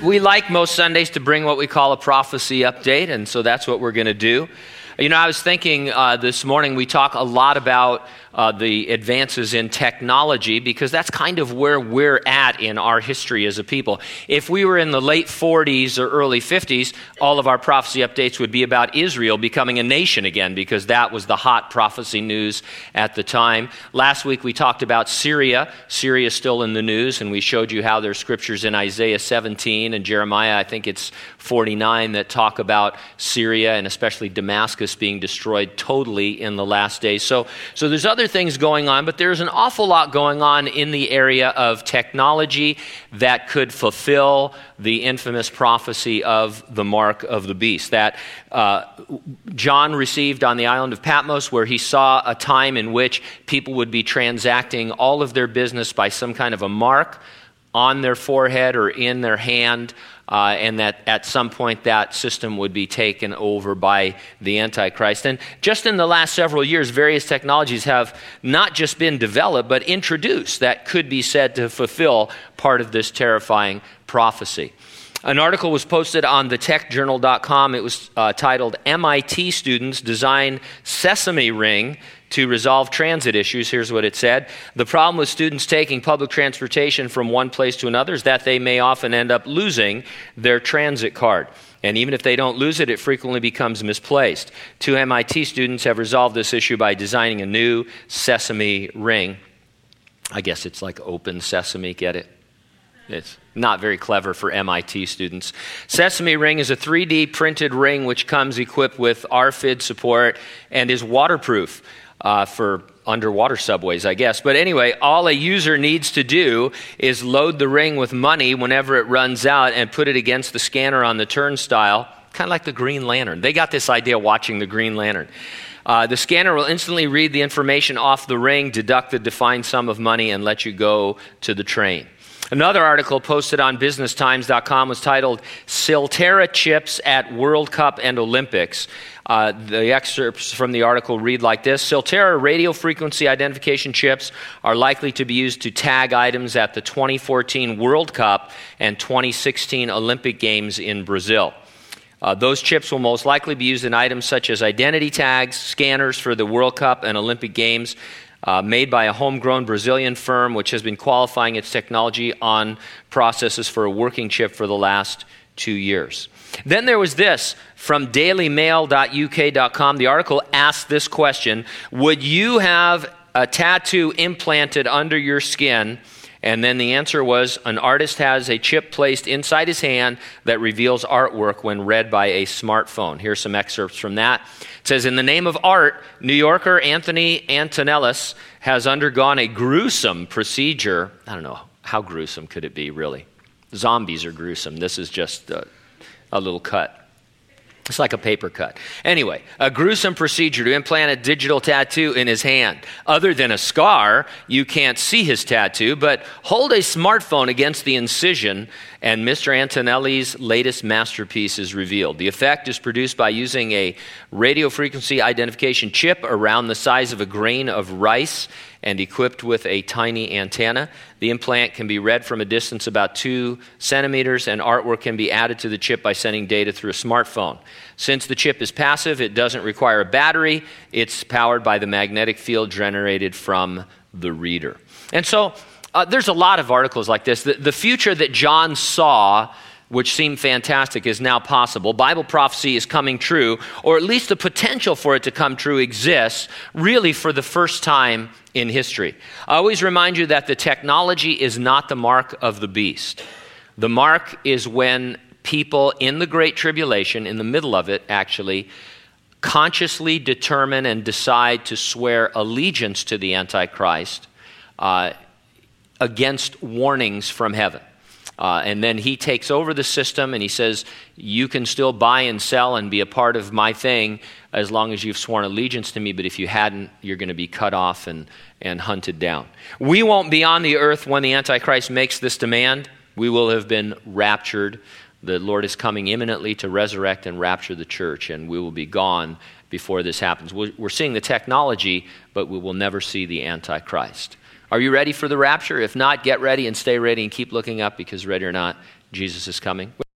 We like most Sundays to bring what we call a prophecy update, and so that's what we're going to do. You know, I was thinking this morning, we talk a lot about the advances in technology because that's kind of where we're at in our history as a people. If we were in the late 40s or early 50s, all of our prophecy updates would be about Israel becoming a nation again because that was the hot prophecy news at the time. Last week we talked about Syria. Syria is still in the news, and we showed you how there's scriptures in Isaiah 17 and Jeremiah, I think it's 49, that talk about Syria and especially Damascus being destroyed totally in the last days. So there's other things going on, but there's an awful lot going on in the area of technology that could fulfill the infamous prophecy of the mark of the beast that John received on the island of Patmos, where he saw a time in which people would be transacting all of their business by some kind of a mark on their forehead or in their hand, and that at some point that system would be taken over by the Antichrist. And just in the last several years, various technologies have not just been developed, but introduced that could be said to fulfill part of this terrifying prophecy. An article was posted on thetechjournal.com. It was titled, MIT Students Design Sesame Ring to Resolve Transit Issues. Here's what it said. The problem with students taking public transportation from one place to another is that they may often end up losing their transit card. And even if they don't lose it, it frequently becomes misplaced. Two MIT students have resolved this issue by designing a new sesame ring. I guess it's like open sesame, get it? It's not very clever for MIT students. Sesame Ring is a 3D printed ring which comes equipped with RFID support and is waterproof for underwater subways, I guess. But anyway, all a user needs to do is load the ring with money whenever it runs out and put it against the scanner on the turnstile, kind of like the Green Lantern. They got this idea watching the Green Lantern. The scanner will instantly read the information off the ring, deduct the defined sum of money, and let you go to the train. Another article posted on businesstimes.com was titled, Silterra Chips at World Cup and Olympics. The excerpts from the article read like this. Silterra radio frequency identification chips are likely to be used to tag items at the 2014 World Cup and 2016 Olympic Games in Brazil. Those chips will most likely be used in items such as identity tags, scanners for the World Cup and Olympic Games, made by a homegrown Brazilian firm which has been qualifying its technology on processes for a working chip for the last 2 years. Then there was this from dailymail.uk.com. The article asked this question: would you have a tattoo implanted under your skin? And then the answer was, an artist has a chip placed inside his hand that reveals artwork when read by a smartphone. Here's some excerpts from that. It says, in the name of art, New Yorker Anthony Antonellis has undergone a gruesome procedure. I don't know, how gruesome could it be, really? Zombies are gruesome. This is just a little cut. It's like a paper cut. Anyway, a gruesome procedure to implant a digital tattoo in his hand. Other than a scar, you can't see his tattoo, but hold a smartphone against the incision and Mr. Antonelli's latest masterpiece is revealed. The effect is produced by using a radio frequency identification chip around the size of a grain of rice and equipped with a tiny antenna. The implant can be read from a distance about 2 centimeters, and artwork can be added to the chip by sending data through a smartphone. Since the chip is passive, it doesn't require a battery. It's powered by the magnetic field generated from the reader. And so there's a lot of articles like this. The future that John saw, which seemed fantastic, is now possible. Bible prophecy is coming true, or at least the potential for it to come true exists, really for the first time in history. I always remind you that the technology is not the mark of the beast. The mark is when people in the Great Tribulation, in the middle of it actually, consciously determine and decide to swear allegiance to the Antichrist against warnings from heaven. And then he takes over the system and he says, you can still buy and sell and be a part of my thing as long as you've sworn allegiance to me, but if you hadn't, you're going to be cut off and hunted down. We won't be on the earth when the Antichrist makes this demand. We will have been raptured. The Lord is coming imminently to resurrect and rapture the church, and we will be gone before this happens. We're seeing the technology, but we will never see the Antichrist. Are you ready for the rapture? If not, get ready and stay ready and keep looking up, because ready or not, Jesus is coming.